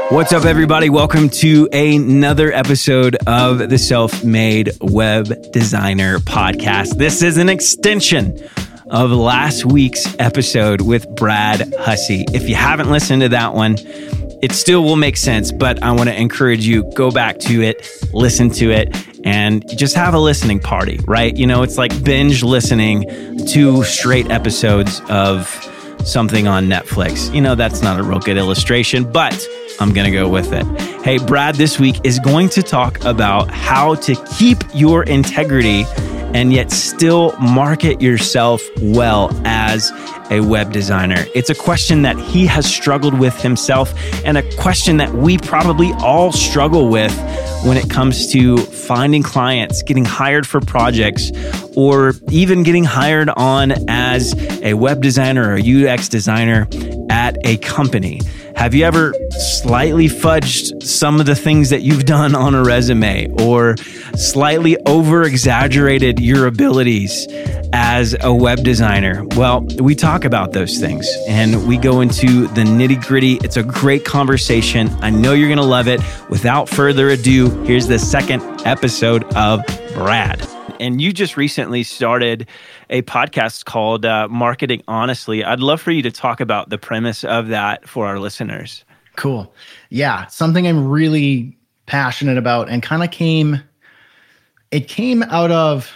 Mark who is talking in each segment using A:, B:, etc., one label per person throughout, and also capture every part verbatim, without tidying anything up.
A: What's up, everybody? Welcome to another episode of the Self-Made Web Designer Podcast. This is an extension of last week's episode with Brad Hussey. If you haven't listened to that one, it still will make sense, but I want to encourage you, go back to it, listen to it, and just have a listening party, right? You know, it's like binge listening to straight episodes of something on Netflix. You know, that's not a real good illustration, but I'm going to go with it. Hey, Brad this week is going to talk about how to keep your integrity and yet still market yourself well as a web designer. It's a question that he has struggled with himself and a question that we probably all struggle with when it comes to finding clients, getting hired for projects, or even getting hired on as a web designer or a U X designer at a company. Have you ever slightly fudged some of the things that you've done on a resume or slightly over-exaggerated your abilities as a web designer? Well, we talk about those things and we go into the nitty-gritty. It's a great conversation. I know you're going to love it. Without further ado, here's the second episode of Brad. And you just recently started a podcast called uh, Marketing Honestly. I'd love for you to talk about the premise of that for our listeners.
B: Cool. Yeah, something I'm really passionate about and kind of came, it came out of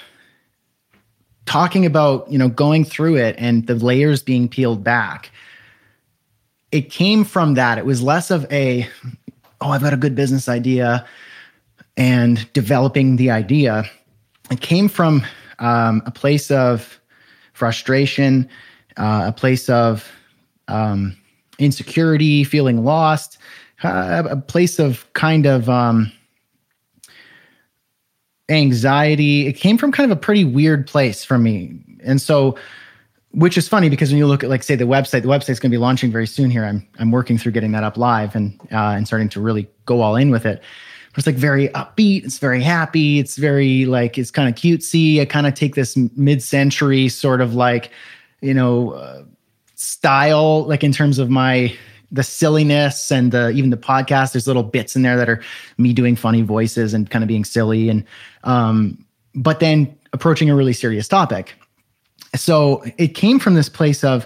B: talking about, you know, going through it and the layers being peeled back. It came from that. It was less of a, oh, I've got a good business idea and developing the idea. It came from um, a place of frustration, uh, a place of um, insecurity, feeling lost, uh, a place of kind of um, anxiety. It came from kind of a pretty weird place for me. And so, which is funny because when you look at, like, say, the website, the website's going to be launching very soon here. I'm I'm working through getting that up live and uh, and starting to really go all in with it. It's like very upbeat. It's very happy. It's very like, it's kind of cutesy. I kind of take this mid-century sort of like, you know, uh, style, like in terms of my, the silliness and the, even the podcast, there's little bits in there that are me doing funny voices and kind of being silly. And, um, but then approaching a really serious topic. So it came from this place of,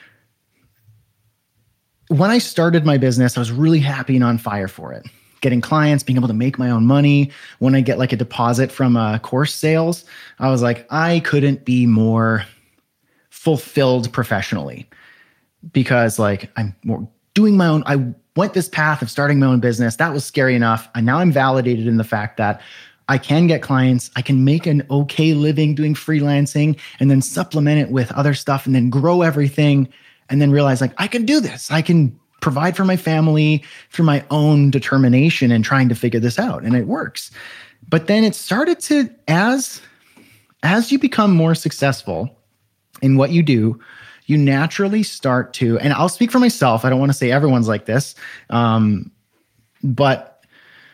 B: when I started my business, I was really happy and on fire for it. Getting clients, being able to make my own money. When I get like a deposit from uh, course sales, I was like, I couldn't be more fulfilled professionally because like I'm more doing my own, I went this path of starting my own business. That was scary enough. And now I'm validated in the fact that I can get clients, I can make an okay living doing freelancing and then supplement it with other stuff and then grow everything and then realize like, I can do this. I can provide for my family through my own determination and trying to figure this out. And it works. But then it started to, as, as you become more successful in what you do, you naturally start to, and I'll speak for myself. I don't want to say everyone's like this, um, but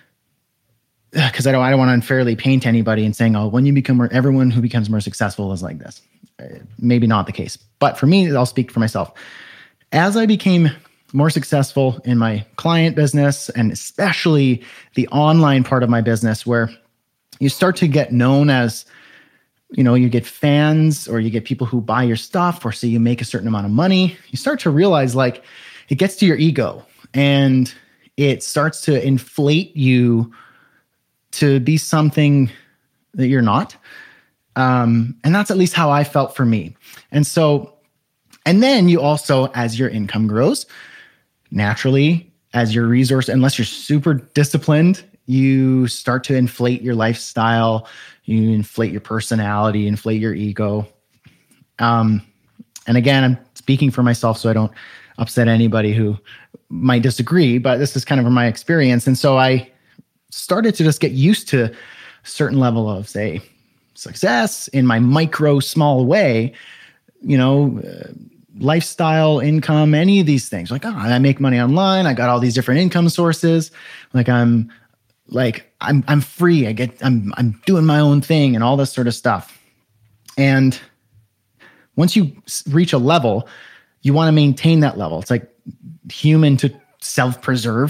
B: because I don't, I don't want to unfairly paint anybody and saying, oh, when you become more, everyone who becomes more successful is like this. Uh, maybe not the case. But for me, I'll speak for myself. As I became more successful in my client business, and especially the online part of my business, where you start to get known as, you know, you get fans or you get people who buy your stuff or say you make a certain amount of money, you start to realize like it gets to your ego and it starts to inflate you to be something that you're not. Um, and that's at least how I felt for me. And so, and then you also, as your income grows, naturally, as your resource, unless you're super disciplined, you start to inflate your lifestyle, you inflate your personality, inflate your ego. Um, and again, I'm speaking for myself, so I don't upset anybody who might disagree, but this is kind of from my experience. And so I started to just get used to a certain level of, say, success in my micro, small way, you know, uh, lifestyle, income, any of these things. Like, oh, I make money online. I got all these different income sources. Like I'm like, I'm, I'm free. I get, I'm, I'm doing my own thing and all this sort of stuff. And once you reach a level, you want to maintain that level. It's like human to self-preserve.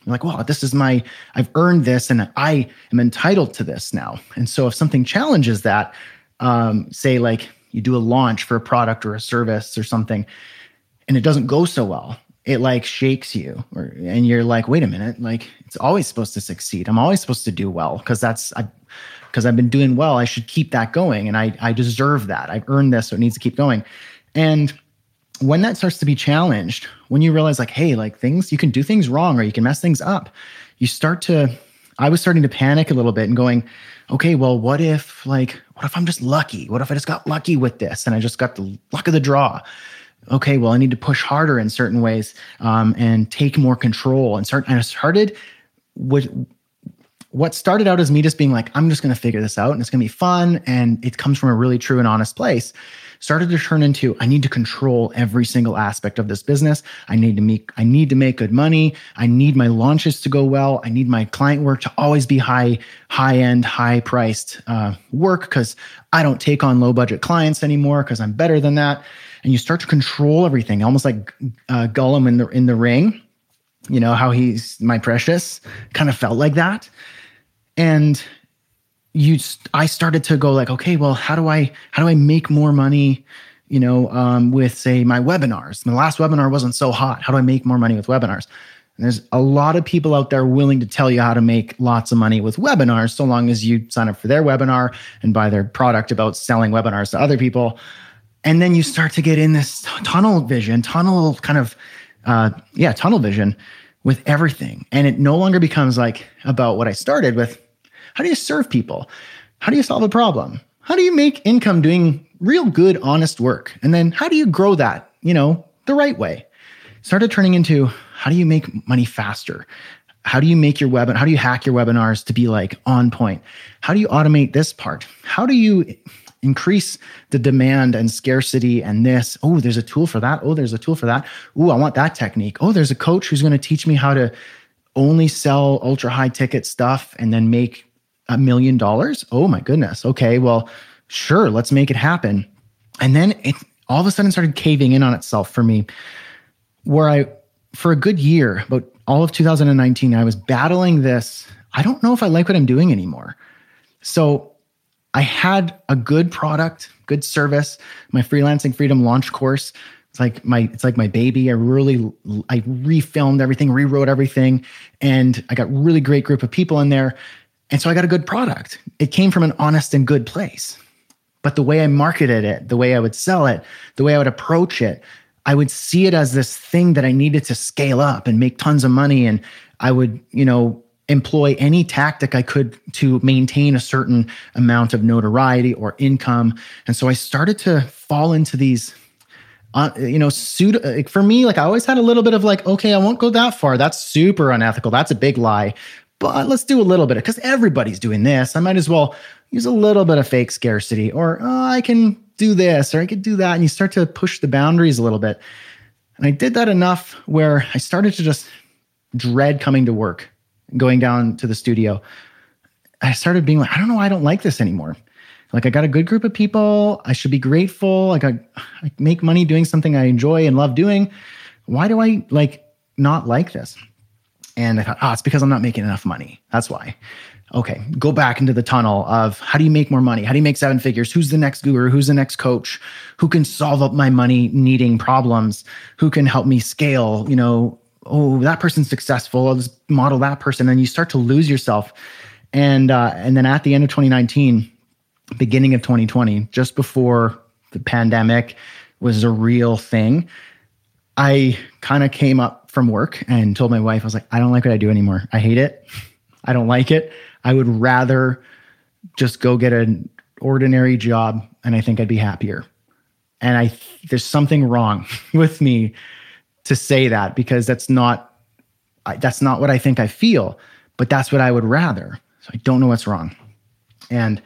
B: You're like, well, this is my, I've earned this and I am entitled to this now. And so if something challenges that, um, say like you do a launch for a product or a service or something, and it doesn't go so well, it like shakes you, or, and you're like, wait a minute, like it's always supposed to succeed. I'm always supposed to do well because that's, I, because I've been doing well. I should keep that going, and I I deserve that. I've earned this, so it needs to keep going. And when that starts to be challenged, when you realize like, hey, like things, you can do things wrong or you can mess things up, you start to, I was starting to panic a little bit and going, okay, well, what if like, what if I'm just lucky? What if I just got lucky with this and I just got the luck of the draw? Okay, well, I need to push harder in certain ways um, and take more control and start. And I started with what started out as me just being like, I'm just going to figure this out and it's going to be fun. And it comes from a really true and honest place. Started to turn into, I need to control every single aspect of this business. I need to make, I need to make good money. I need my launches to go well. I need my client work to always be high, high end, high priced uh, work because I don't take on low budget clients anymore because I'm better than that. And you start to control everything, almost like uh, Gollum in the in the ring. You know how he's my precious, kind of felt like that. And you, I started to go like, okay, well, how do I, how do I make more money, you know, um, with say my webinars? My last webinar wasn't so hot. How do I make more money with webinars? And there's a lot of people out there willing to tell you how to make lots of money with webinars, so long as you sign up for their webinar and buy their product about selling webinars to other people. And then you start to get in this tunnel vision, tunnel kind of, uh, yeah, tunnel vision with everything. And it no longer becomes like about what I started with. How do you serve people? How do you solve a problem? How do you make income doing real good, honest work? And then how do you grow that, you know, the right way? Started turning into, how do you make money faster? How do you make your webinar? How do you hack your webinars to be like on point? How do you automate this part? How do you increase the demand and scarcity and this? Oh, there's a tool for that. Oh, there's a tool for that. Oh, I want that technique. Oh, there's a coach who's going to teach me how to only sell ultra high ticket stuff and then make a million dollars. Oh my goodness. Okay, well, sure, let's make it happen. And then it all of a sudden started caving in on itself for me, where I, for a good year, about all of two thousand nineteen, I was battling this. I don't know if I like what I'm doing anymore. So I had a good product, good service, my Freelancing Freedom launch course. It's like my, it's like my baby. I really, I refilmed everything, rewrote everything, and I got really great group of people in there. And so I got a good product. It came from an honest and good place. But the way I marketed it, the way I would sell it, the way I would approach it, I would see it as this thing that I needed to scale up and make tons of money. And I would, you know, employ any tactic I could to maintain a certain amount of notoriety or income. And so I started to fall into these, uh, you know, pseudo, for me, like I always had a little bit of like, okay, I won't go that far. That's super unethical. That's a big lie. But let's do a little bit, because everybody's doing this. I might as well use a little bit of fake scarcity, or oh, I can do this, or I could do that. And you start to push the boundaries a little bit. And I did that enough where I started to just dread coming to work, going down to the studio. I started being like, I don't know why I don't like this anymore. Like I got a good group of people. I should be grateful. Like I, I make money doing something I enjoy and love doing. Why do I like not like this? And I thought, oh, it's because I'm not making enough money. That's why. Okay, go back into the tunnel of how do you make more money? How do you make seven figures? Who's the next guru? Who's the next coach? Who can solve up my money needing problems? Who can help me scale? You know, oh, that person's successful. I'll just model that person. And you start to lose yourself. And uh, and then at the end of twenty nineteen, beginning of twenty twenty, just before the pandemic was a real thing, I kind of came up from work and told my wife, I was like, I don't like what I do anymore. I hate it. I don't like it. I would rather just go get an ordinary job and I think I'd be happier. And I, there's something wrong with me to say that, because that's not, that's not what I think I feel, but that's what I would rather. So I don't know what's wrong. And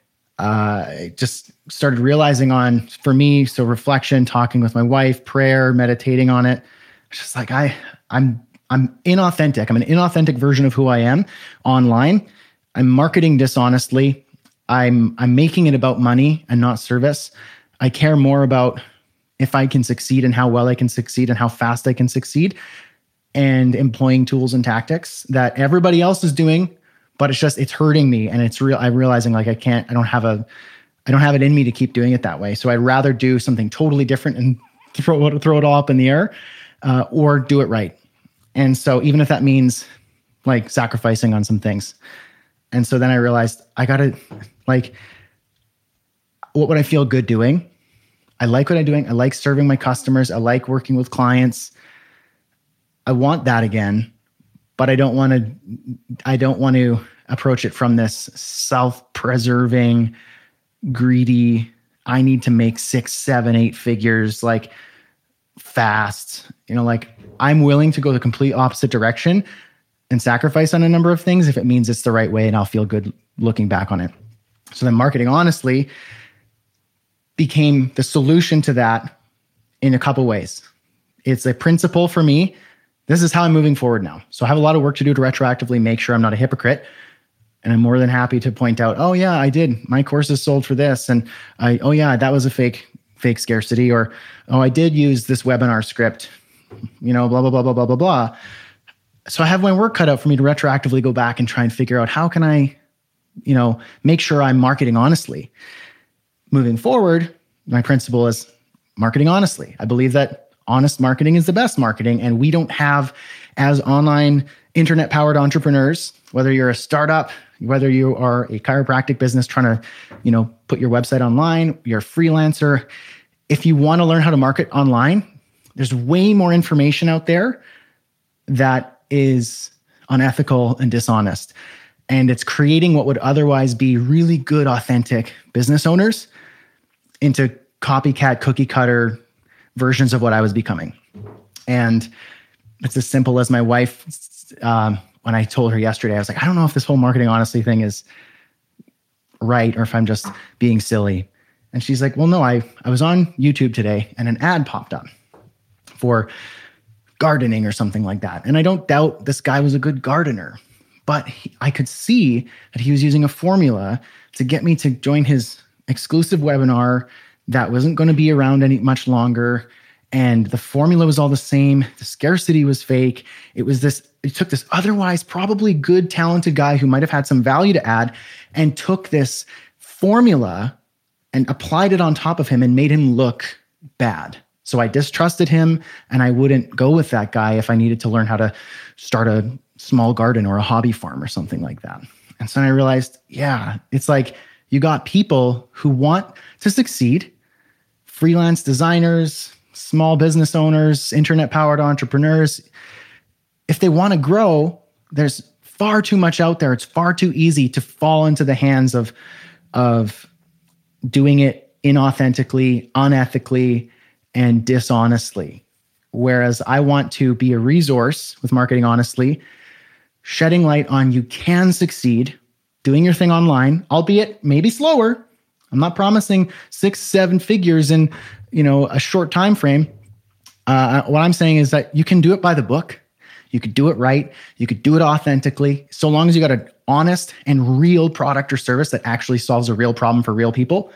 B: uh, I just started realizing on, for me, so reflection, talking with my wife, prayer, meditating on it. It's just like, I, I'm, I'm inauthentic. I'm an inauthentic version of who I am online. I'm marketing dishonestly. I'm, I'm making it about money and not service. I care more about if I can succeed and how well I can succeed and how fast I can succeed. and employing tools and tactics that everybody else is doing, but it's just, it's hurting me. And it's real. I'm realizing like, I can't, I don't have a, I don't have it in me to keep doing it that way. So I'd rather do something totally different and throw it, throw it all up in the air, uh, or do it right. And so even if that means like sacrificing on some things. And so then I realized I got to like, what would I feel good doing? I like what I'm doing. I like serving my customers. I like working with clients. I want that again, but I don't want to, I don't want to approach it from this self-preserving, greedy, I need to make six, seven, eight figures like fast. You know, like I'm willing to go the complete opposite direction and sacrifice on a number of things if it means it's the right way and I'll feel good looking back on it. So then Marketing Honestly became the solution to that in a couple ways. It's a principle for me. This is how I'm moving forward now. So I have a lot of work to do to retroactively make sure I'm not a hypocrite. And I'm more than happy to point out, oh yeah, I did. My course is sold for this. And I, oh yeah, that was a fake, fake scarcity. Or, oh, I did use this webinar script, you know, blah, blah, blah, blah, blah, blah, blah. So I have my work cut out for me to retroactively go back and try and figure out how can I, you know, make sure I'm marketing honestly. Moving forward, my principle is marketing honestly. I believe that honest marketing is the best marketing. And we don't have, as online internet-powered entrepreneurs, whether you're a startup, whether you are a chiropractic business trying to, you know, put your website online, you're a freelancer. If you want to learn how to market online, there's way more information out there that is unethical and dishonest. And it's creating what would otherwise be really good, authentic business owners into copycat, cookie cutter versions of what I was becoming. And it's as simple as my wife, um, when I told her yesterday, I was like, I don't know if this whole Marketing Honestly thing is right or if I'm just being silly. And she's like, well, no, I, I was on YouTube today and an ad popped up for gardening or something like that. And I don't doubt this guy was a good gardener, but he, I could see that he was using a formula to get me to join his exclusive webinar that wasn't going to be around any much longer. And the formula was all the same. The scarcity was fake. It was this, it took this otherwise probably good, talented guy who might have had some value to add and took this formula and applied it on top of him and made him look bad. So I distrusted him and I wouldn't go with that guy if I needed to learn how to start a small garden or a hobby farm or something like that. And so I realized, yeah, it's like you got people who want to succeed, freelance designers, small business owners, internet-powered entrepreneurs. If they want to grow, there's far too much out there. It's far too easy to fall into the hands of, of doing it inauthentically, unethically, and dishonestly. Whereas I want to be a resource with Marketing Honestly, shedding light on you can succeed doing your thing online, albeit maybe slower. I'm not promising six, seven figures in, you know, a short time frame. Uh, what I'm saying is that you can do it by the book. You could do it right. You could do it authentically. So long as you got an honest and real product or service that actually solves a real problem for real people,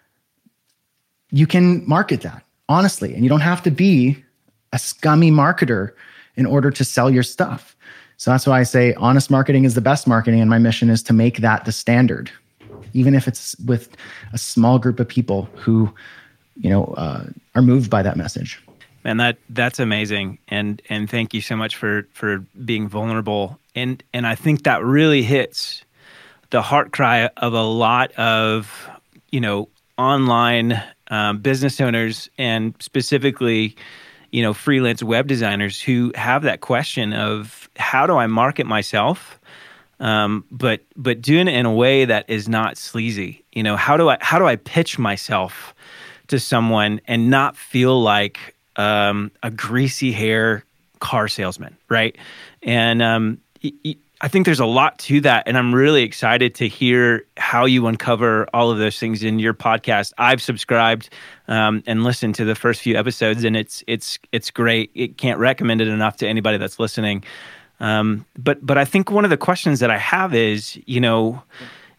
B: you can market that honestly. And you don't have to be a scummy marketer in order to sell your stuff. So that's why I say honest marketing is the best marketing. And my mission is to make that the standard, even if it's with a small group of people who, you know, uh, are moved by that message.
A: Man, that that's amazing, and and thank you so much for for being vulnerable. And and I think that really hits the heart cry of a lot of, you know, online um, business owners and specifically, you know, freelance web designers who have that question of how do I market myself, um, but but doing it in a way that is not sleazy. You know, how do I how do I pitch myself to someone and not feel like um, a greasy hair car salesman, right? And um, y- y- I think there's a lot to that, and I'm really excited to hear how you uncover all of those things in your podcast. I've subscribed um, and listened to the first few episodes, and it's it's it's great. It can't recommend it enough to anybody that's listening. Um, but but I think one of the questions that I have is, you know,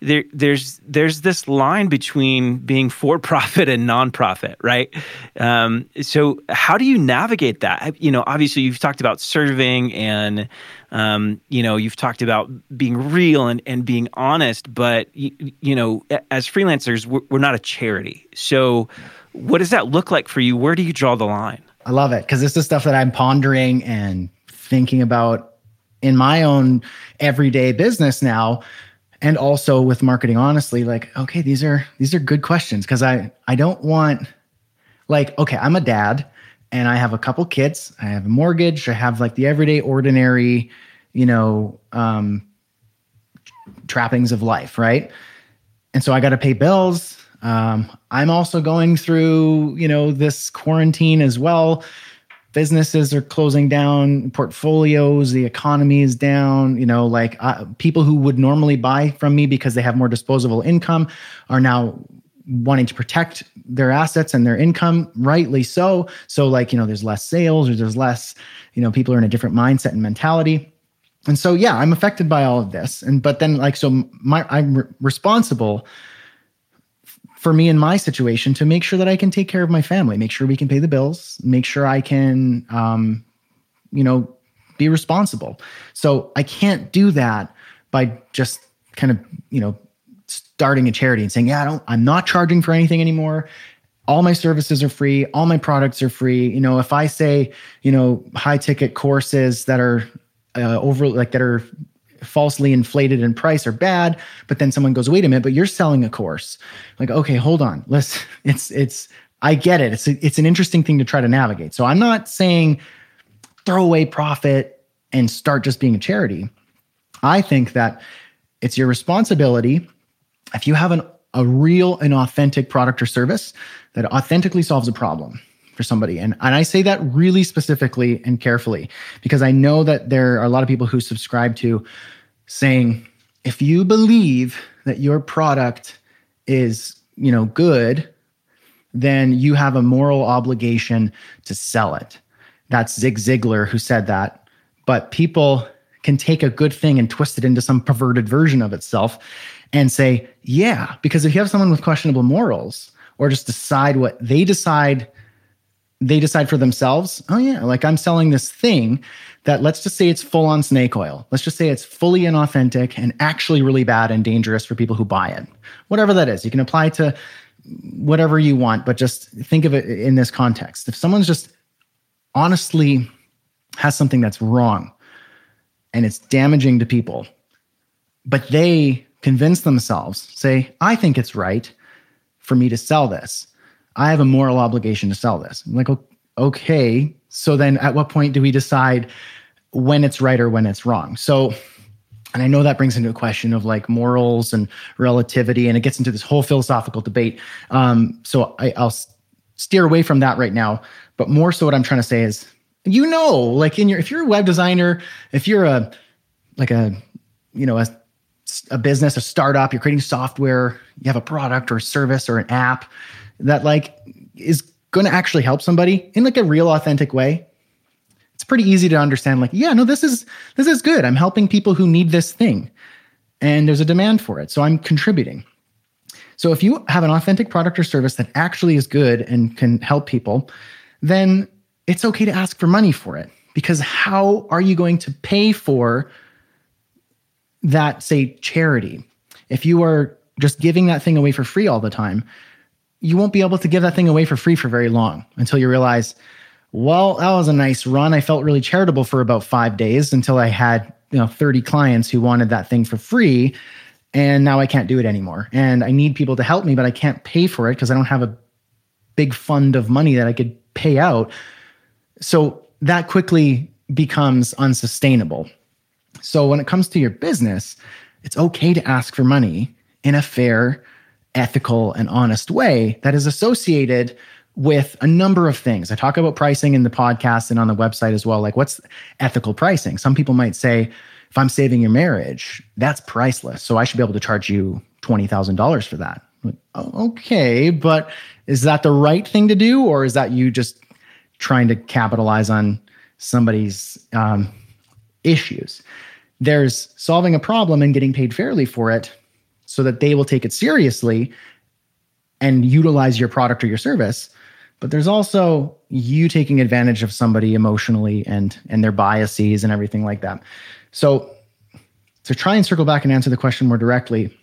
A: there, there's there's this line between being for profit and nonprofit, right? Um, so how do you navigate that? You know, obviously you've talked about serving, and um, you know, you've talked about being real and, and being honest. But you, you know, as freelancers, we're, we're not a charity. So what does that look like for you? Where do you draw the line?
B: I love it, because this is stuff that I'm pondering and thinking about in my own everyday business now. And also with Marketing Honestly, like, okay, these are these are good questions, because I, I don't want, like, okay, I'm a dad and I have a couple kids, I have a mortgage, I have like the everyday ordinary, you know, um, trappings of life, right? And so I got to pay bills. Um, I'm also going through, you know, this quarantine as well. Businesses are closing down, portfolios, the economy is down, you know, like uh, people who would normally buy from me because they have more disposable income are now wanting to protect their assets and their income, rightly so. So like, you know, there's less sales, or there's less, you know, people are in a different mindset and mentality. And so, yeah, I'm affected by all of this. And, but then like, so my, I'm re- responsible for me in my situation to make sure that I can take care of my family, make sure we can pay the bills, make sure I can, um, you know, be responsible. So I can't do that by just kind of, you know, starting a charity and saying, yeah, I don't, I'm not charging for anything anymore. All my services are free. All my products are free. You know, if I say, you know, high ticket courses that are uh, over, like that are falsely inflated in price are bad, but then someone goes, wait a minute, but you're selling a course. Like, okay, hold on. Let's, it's, it's, I get it. It's, a, it's an interesting thing to try to navigate. So I'm not saying throw away profit and start just being a charity. I think that it's your responsibility. If you have an, a real and authentic product or service that authentically solves a problem for somebody. And, and I say that really specifically and carefully, because I know that there are a lot of people who subscribe to saying, if you believe that your product is, you know, good, then you have a moral obligation to sell it. That's Zig Ziglar who said that. But people can take a good thing and twist it into some perverted version of itself and say, yeah, because if you have someone with questionable morals, or just decide what they decide they decide for themselves, oh yeah, like I'm selling this thing that, let's just say it's full on snake oil. Let's just say it's fully inauthentic and actually really bad and dangerous for people who buy it. Whatever that is, you can apply to whatever you want, but just think of it in this context. If someone's just honestly has something that's wrong and it's damaging to people, but they convince themselves, say, I think it's right for me to sell this. I have a moral obligation to sell this. I'm like, okay, so then at what point do we decide when it's right or when it's wrong? So, and I know that brings into a question of like morals and relativity, and it gets into this whole philosophical debate. Um, so I, I'll steer away from that right now. But more so what I'm trying to say is, you know, like in your, if you're a web designer, if you're a, like a, you know, a, a business, a startup, you're creating software, you have a product or a service or an app that like is going to actually help somebody in like a real authentic way, it's pretty easy to understand, like, yeah, no, this is, this is good. I'm helping people who need this thing and there's a demand for it. So I'm contributing. So if you have an authentic product or service that actually is good and can help people, then it's okay to ask for money for it, because how are you going to pay for that, say, charity? If you are just giving that thing away for free all the time, you won't be able to give that thing away for free for very long, until you realize, well, that was a nice run. I felt really charitable for about five days until I had, you know, thirty clients who wanted that thing for free. And now I can't do it anymore. And I need people to help me, but I can't pay for it because I don't have a big fund of money that I could pay out. So that quickly becomes unsustainable. So when it comes to your business, it's okay to ask for money in a fair, ethical, and honest way that is associated with a number of things. I talk about pricing in the podcast and on the website as well. Like, what's ethical pricing? Some people might say, if I'm saving your marriage, that's priceless, so I should be able to charge you twenty thousand dollars for that. Like, oh, okay, but is that the right thing to do? Or is that you just trying to capitalize on somebody's um, issues? There's solving a problem and getting paid fairly for it. so that they will take it seriously and utilize your product or your service. But there's also you taking advantage of somebody emotionally and and their biases and everything like that. So to try and circle back and answer the question more directly,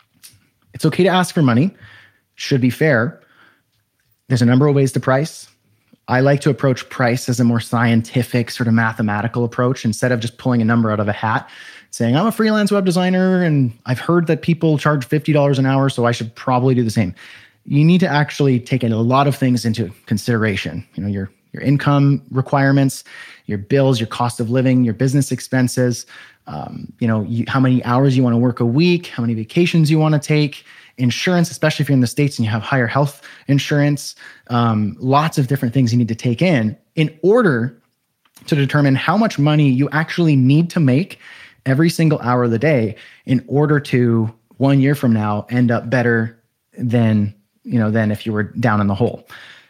B: it's okay to ask for money, should be fair. There's a number of ways to price. I like to approach price as a more scientific, sort of mathematical approach instead of just pulling a number out of a hat, saying, I'm a freelance web designer and I've heard that people charge fifty dollars an hour, so I should probably do the same. You need to actually take a lot of things into consideration. You know, your your income requirements, your bills, your cost of living, your business expenses, um, you know, you, how many hours you want to work a week, how many vacations you want to take, insurance, especially if you're in the States and you have higher health insurance, um, lots of different things you need to take in in order to determine how much money you actually need to make every single hour of the day in order to one year from now end up better than, you know, than if you were down in the hole.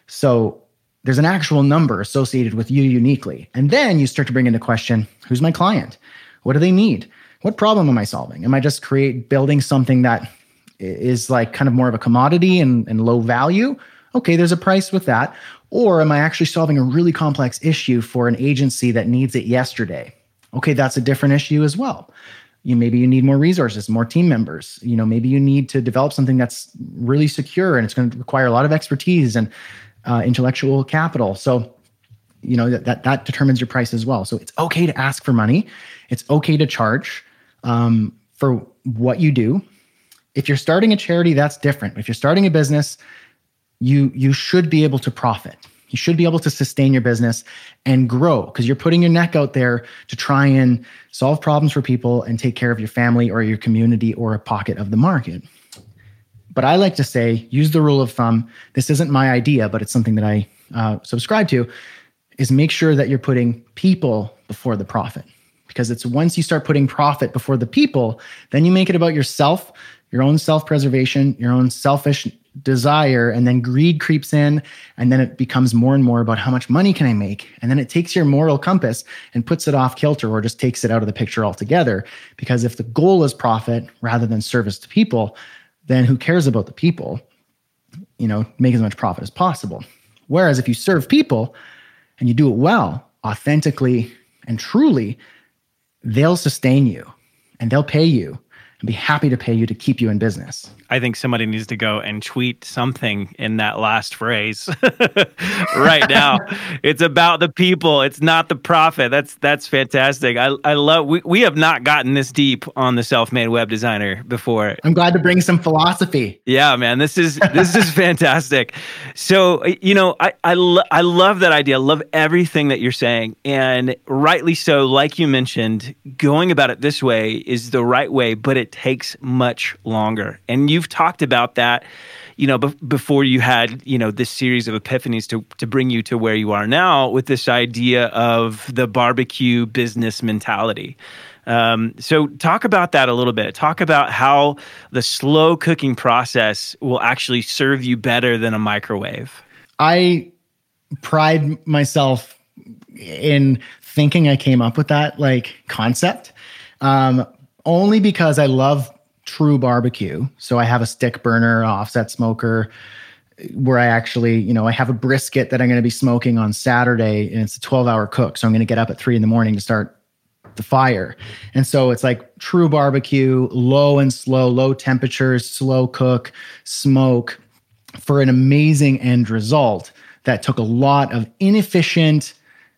B: So there's an actual number associated with you uniquely. And then you start to bring into question, who's my client? What do they need? What problem am I solving? Am I just create building something that is like kind of more of a commodity and, and low value? Okay, there's a price with that. Or am I actually solving a really complex issue for an agency that needs it yesterday? Okay, that's a different issue as well. You maybe you need more resources, more team members. You know, maybe you need to develop something that's really secure and it's going to require a lot of expertise and uh, intellectual capital. So, you know, that, that that determines your price as well. So it's okay to ask for money. It's okay to charge um, for what you do. If you're starting a charity, that's different. If you're starting a business, you you should be able to profit. You should be able to sustain your business and grow because you're putting your neck out there to try and solve problems for people and take care of your family or your community or a pocket of the market. But I like to say, use the rule of thumb. This isn't my idea, but it's something that I uh, subscribe to, is make sure that you're putting people before the profit. Because it's once you start putting profit before the people, then you make it about yourself, your own self-preservation, your own selfish desire, and then greed creeps in, and then it becomes more and more about how much money can I make? And then it takes your moral compass and puts it off kilter or just takes it out of the picture altogether. Because if the goal is profit rather than service to people, then who cares about the people? You know, make as much profit as possible. Whereas if you serve people and you do it well, authentically and truly, they'll sustain you and they'll pay you and be happy to pay you to keep you in business.
A: I think somebody needs to go and tweet something in that last phrase right now. It's about the people. It's not the profit. That's that's fantastic. I I love. We we have not gotten this deep on the Self-Made Web Designer before.
B: I'm glad to bring some philosophy.
A: Yeah, man. This is this is fantastic. So you know, I I lo- I love that idea. I love everything that you're saying, and rightly so. Like you mentioned, going about it this way is the right way, but it takes much longer. And you've talked about that, you know, be- before you had, you know, this series of epiphanies to to bring you to where you are now with this idea of the barbecue business mentality. Um, so talk about that a little bit. Talk about how the slow cooking process will actually serve you better than a microwave.
B: I pride myself in thinking I came up with that like concept, um, only because I love true barbecue. So I have a stick burner, offset smoker, where I actually, you know, I have a brisket that I'm going to be smoking on Saturday, and it's a twelve hour cook. So I'm going to get up at three in the morning to start the fire. And so it's like true barbecue, low and slow, low temperatures, slow cook, smoke for an amazing end result that took a lot of inefficient,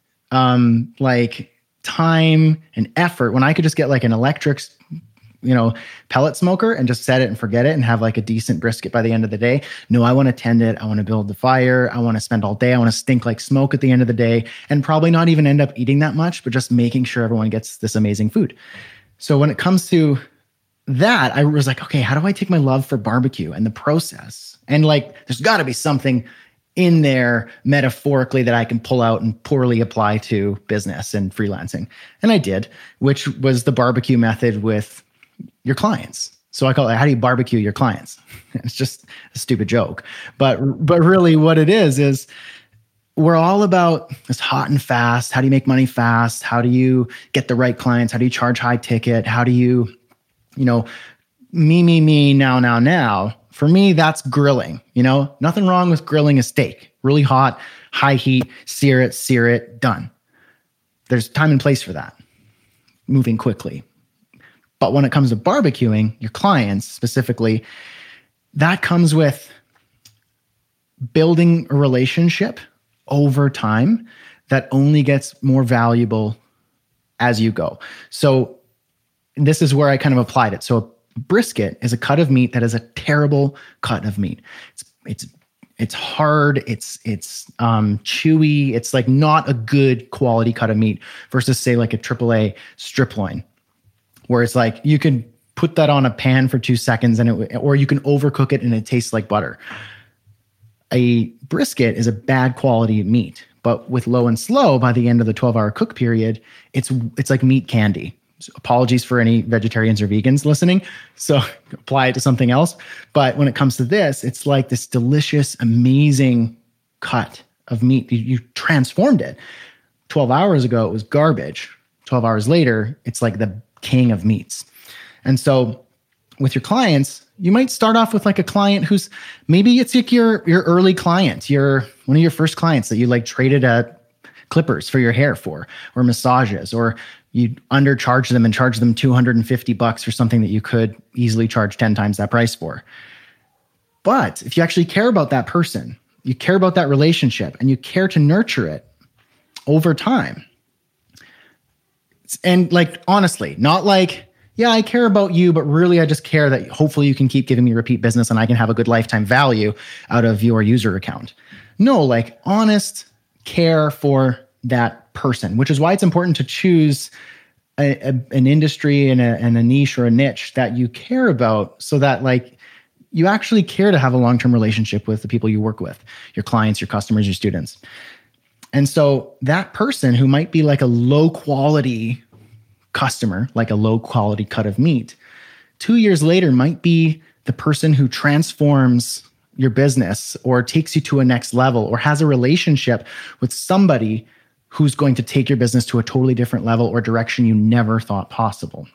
B: um, like time and effort when I could just get like an electric, you know, pellet smoker and just set it and forget it and have like a decent brisket by the end of the day. No, I want to tend it. I want to build the fire. I want to spend all day. I want to stink like smoke at the end of the day and probably not even end up eating that much, but just making sure everyone gets this amazing food. So when it comes to that, I was like, okay, how do I take my love for barbecue and the process? And like, there's got to be something in there metaphorically that I can pull out and poorly apply to business and freelancing. And I did, which was the barbecue method with your clients. So I call it, how do you barbecue your clients? It's just a stupid joke. But but really what it is, is we're all about this hot and fast. How do you make money fast? How do you get the right clients? How do you charge high ticket? How do you, you know, me, me, me, now, now, now. For me, that's grilling. You know, nothing wrong with grilling a steak. Really hot, high heat, sear it, sear it, done. There's time and place for that. Moving quickly. But when it comes to barbecuing, your clients specifically, that comes with building a relationship over time that only gets more valuable as you go. So this is where I kind of applied it. So a brisket is a cut of meat that is a terrible cut of meat. It's it's it's hard, it's it's um, chewy, it's like not a good quality cut of meat versus say like a triple A strip loin, where it's like you can put that on a pan for two seconds and it, or you can overcook it and it tastes like butter. A brisket is a bad quality meat, but with low and slow, by the end of the twelve hour cook period, it's it's like meat candy. So apologies for any vegetarians or vegans listening. So apply it to something else. But when it comes to this, it's like this delicious, amazing cut of meat. You, you transformed it. twelve hours ago, it was garbage. twelve hours later, it's like the king of meats. And so with your clients, you might start off with like a client who's maybe it's like your, your early client, your one of your first clients that you like traded at clippers for your hair for, or massages, or you undercharge them and charge them two hundred fifty bucks for something that you could easily charge ten times that price for. But if you actually care about that person, you care about that relationship, and you care to nurture it over time. And like, honestly, not like, yeah, I care about you, but really I just care that hopefully you can keep giving me repeat business and I can have a good lifetime value out of your user account. No, like honest care for that person, which is why it's important to choose a, a, an industry and a, and a niche or a niche that you care about, so that like you actually care to have a long-term relationship with the people you work with, your clients, your customers, your students. And so that person who might be like a low quality customer, like a low quality cut of meat, two years later might be the person who transforms your business or takes you to a next level or has a relationship with somebody who's going to take your business to a totally different level or direction you never thought possible.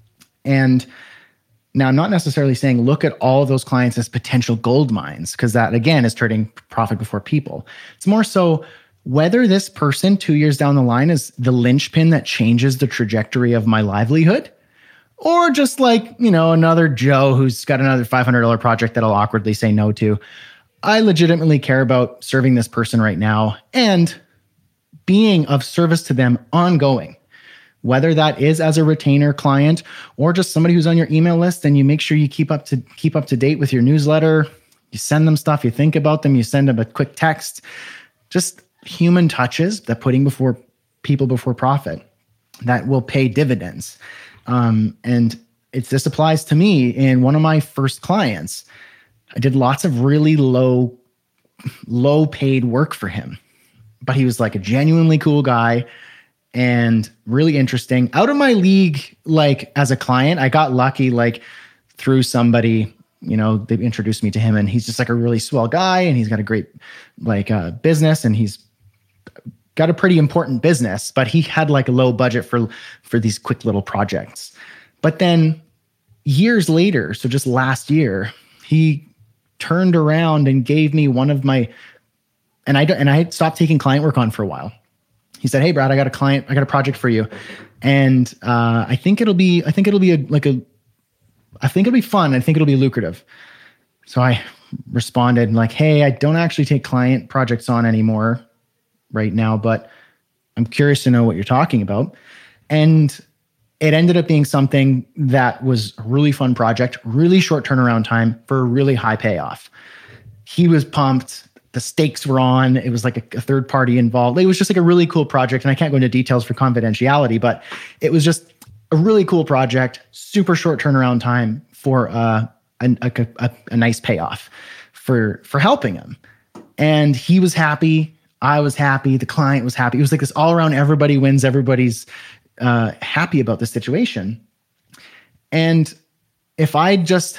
B: And now I'm not necessarily saying look at all of those clients as potential gold mines, because that again is turning profit before people. It's more so whether this person two years down the line is the linchpin that changes the trajectory of my livelihood, or just like, you know, another Joe who's got another five hundred dollars project that I'll awkwardly say no to. I legitimately care about serving this person right now and being of service to them ongoing, whether that is as a retainer client or just somebody who's on your email list, and you make sure you keep up to keep up to date with your newsletter. You send them stuff, you think about them, you send them a quick text, just human touches that putting before people before profit that will pay dividends. Um, and it's, this applies to me in one of my first clients. I did lots of really low, low paid work for him, but he was like a genuinely cool guy and really interesting. Out of my league, like as a client, I got lucky, like through somebody, you know, they introduced me to him, and he's just like a really swell guy, and he's got a great like uh, business, and he's got a pretty important business, but he had like a low budget for, for these quick little projects. But then years later, so just last year, he turned around and gave me one of my, and I, and I had stopped taking client work on for a while. He said, "Hey Brad, I got a client, I got a project for you. And uh, I think it'll be, I think it'll be a, like a, I think it'll be fun. I think it'll be lucrative." So I responded like, "Hey, I don't actually take client projects on anymore right now, but I'm curious to know what you're talking about." And it ended up being something that was a really fun project, really short turnaround time for a really high payoff. He was pumped. The stakes were on. It was like a, a third party involved. It was just like a really cool project. And I can't go into details for confidentiality, but it was just a really cool project, super short turnaround time for uh, a, a, a, a nice payoff for, for helping him. And he was happy. I was happy. The client was happy. It was like this all around, everybody wins. Everybody's uh, happy about the situation. And if I just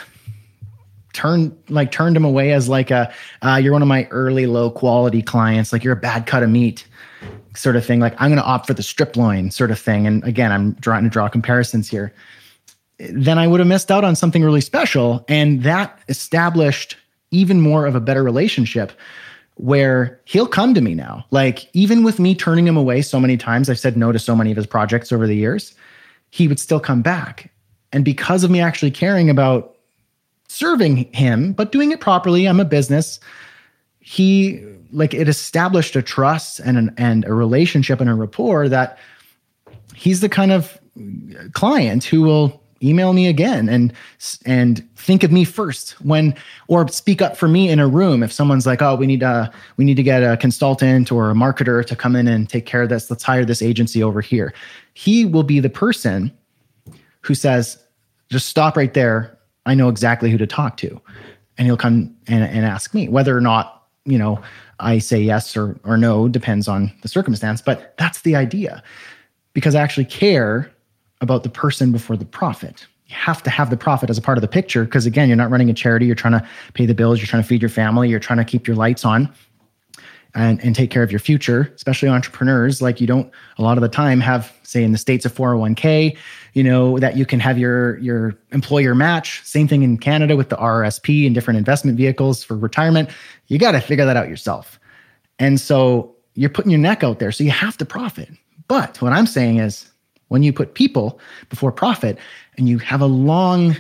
B: turned like turned him away as like a, uh, you're one of my early low quality clients, like you're a bad cut of meat sort of thing. Like I'm going to opt for the strip loin sort of thing. And again, I'm trying to draw comparisons here. then I would have missed out on something really special. And that established even more of a better relationship where he'll come to me now. Like, even with me turning him away so many times, I've said no to so many of his projects over the years, he would still come back. And because of me actually caring about serving him, but doing it properly, I'm a business, he, like, it established a trust and an, and a relationship and a rapport that he's the kind of client who will email me again and and think of me first when, or speak up for me in a room if someone's like, oh, we need a we need to get a consultant or a marketer to come in and take care of this. Let's hire this agency over here. He will be the person who says, just stop right there. I know exactly who to talk to, and he'll come and, and ask me whether or not, you know, I say yes or or no, depends on the circumstance. But that's the idea, because I actually care about the person before the profit. You have to have the profit as a part of the picture, because again, you're not running a charity. You're trying to pay the bills. You're trying to feed your family. You're trying to keep your lights on and, and take care of your future, especially entrepreneurs. Like, you don't a lot of the time have, say in the States, a four oh one k, you know, that you can have your, your employer match. Same thing in Canada with the R R S P and different investment vehicles for retirement. You got to figure that out yourself. And so you're putting your neck out there. So you have to profit. But what I'm saying is, when you put people before profit and you have a long,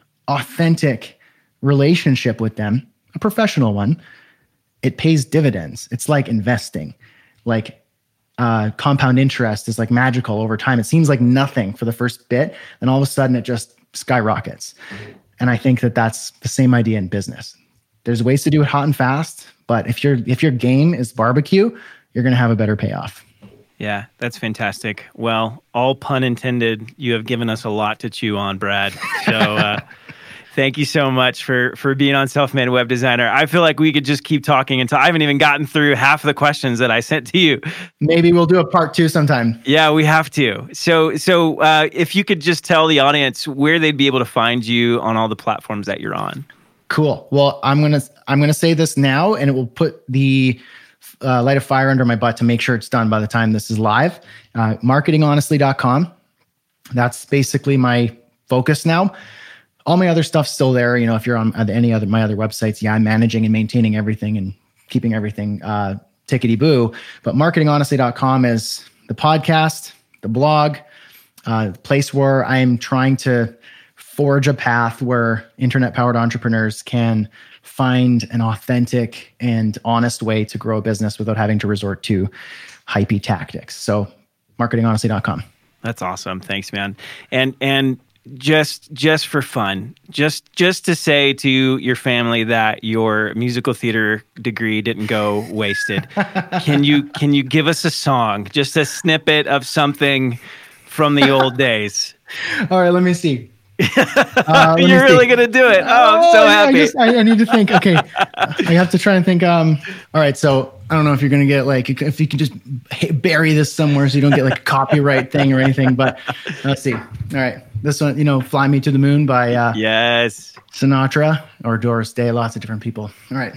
B: authentic relationship with them, a professional one, it pays dividends. It's like investing. Like uh, compound interest is like magical over time. It seems like nothing for the first bit, and all of a sudden it just skyrockets. And I think that that's the same idea in business. There's ways to do it hot and fast, but if your if your game is barbecue, you're going to have a better payoff.
A: Yeah, that's fantastic. Well, all pun intended, you have given us a lot to chew on, Brad. So uh, thank you so much for for being on Self-Made Web Designer. I feel like we could just keep talking until I haven't even gotten through half of the questions that I sent to you.
B: Maybe we'll do a part two sometime.
A: Yeah, we have to. So so uh, if you could just tell the audience where they'd be able to find you on all the platforms that you're on.
B: Cool. Well, I'm gonna I'm gonna say this now, and it will put the Uh, light a fire under my butt to make sure it's done by the time this is live. Uh, marketing honestly dot com. That's basically my focus now. All my other stuff's still there. You know, if you're on any other my other websites, yeah, I'm managing and maintaining everything and keeping everything uh, tickety-boo. But marketing honestly dot com is the podcast, the blog, uh, the place where I'm trying to forge a path where internet-powered entrepreneurs can find an authentic and honest way to grow a business without having to resort to hypey tactics. So marketing honestly dot com.
A: That's awesome. Thanks, man. And and just just for fun, just just to say to your family that your musical theater degree didn't go wasted. Can you can you give us a song, just a snippet of something from the old days?
B: All right, let me see. Uh,
A: You're really going to do it. Oh, I'm so
B: oh,
A: happy.
B: I, just, I, I need to think. Okay. I have to try and think. Um, all right. So I don't know if you're going to get like, if you can just bury this somewhere so you don't get like a copyright thing or anything, but let's see. All right. This one, you know, Fly Me to the Moon by uh,
A: yes,
B: Sinatra or Doris Day, lots of different people. All right.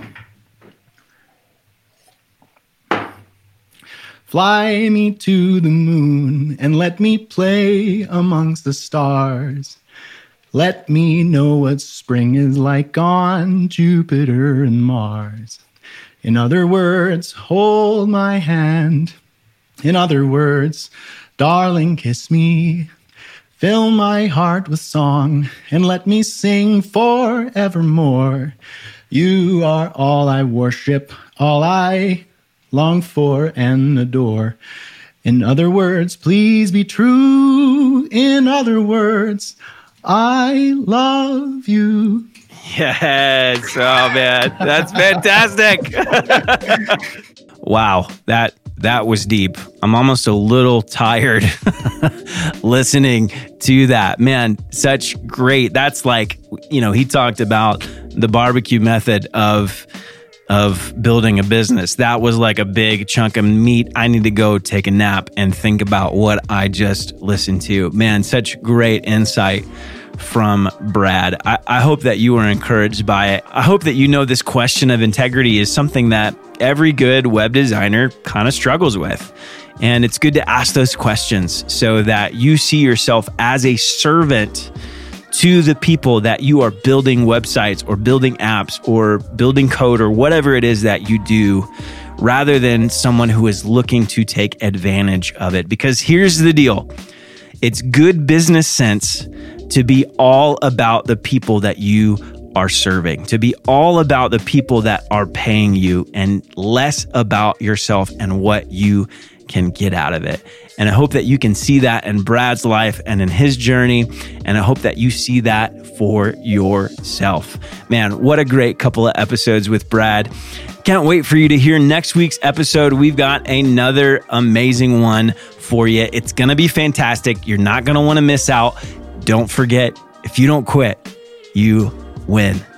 B: Fly me to the moon and let me play amongst the stars. Let me know what spring is like on Jupiter and Mars. In other words, hold my hand. In other words, darling, kiss me. Fill my heart with song and let me sing forevermore. You are all I worship, all I long for and adore. In other words, please be true. In other words, I love you.
A: Yes. Oh man, that's fantastic. Wow, that that was deep. I'm almost a little tired listening to that. Man, such great. That's like, you know, he talked about the barbecue method of of building a business. That was like a big chunk of meat. I need to go take a nap and think about what I just listened to. Man, such great insight from Brad. I, I hope that you were encouraged by it. I hope that you know this question of integrity is something that every good web designer kind of struggles with. And it's good to ask those questions so that you see yourself as a servant to the people that you are building websites or building apps or building code or whatever it is that you do, rather than someone who is looking to take advantage of it. Because here's the deal. It's good business sense to be all about the people that you are serving, to be all about the people that are paying you and less about yourself and what you can get out of it. And I hope that you can see that in Brad's life and in his journey. And I hope that you see that for yourself. Man, what a great couple of episodes with Brad. Can't wait for you to hear next week's episode. We've got another amazing one for you. It's going to be fantastic. You're not going to want to miss out. Don't forget, if you don't quit, you win.